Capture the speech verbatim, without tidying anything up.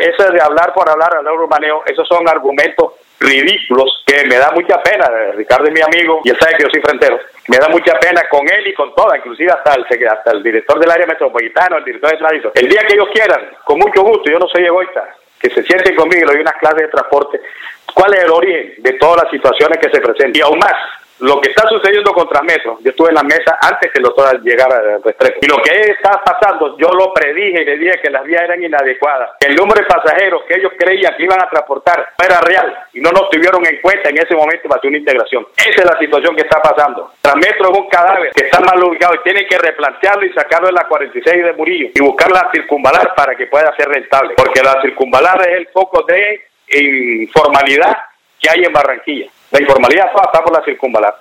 Eso de hablar por hablar, hablar urbaneo, esos son argumentos ridículos que me da mucha pena. Ricardo es mi amigo y él sabe que yo soy frentero. Me da mucha pena con él y con todas, inclusive hasta el, hasta el director del área metropolitana, el director de tránsito. El día que ellos quieran, con mucho gusto, yo no soy egoísta, que se sienten conmigo y le doy unas clases de transporte. ¿Cuál es el origen de todas las situaciones que se presentan? Y aún más, lo que está sucediendo con Transmetro, yo estuve en la mesa antes que el doctor llegara a Restrepo, y lo que está pasando, yo lo predije y le dije que las vías eran inadecuadas, que el número de pasajeros que ellos creían que iban a transportar no era real, y no nos tuvieron en cuenta en ese momento para hacer una integración. Esa es la situación que está pasando. Transmetro es un cadáver que está mal ubicado y tienen que replantearlo y sacarlo de la cuarenta y seis de Murillo y buscar la circunvalar para que pueda ser rentable, porque la circunvalar es el foco de informalidad que hay en Barranquilla. La informalidad toda está por la circunvalar.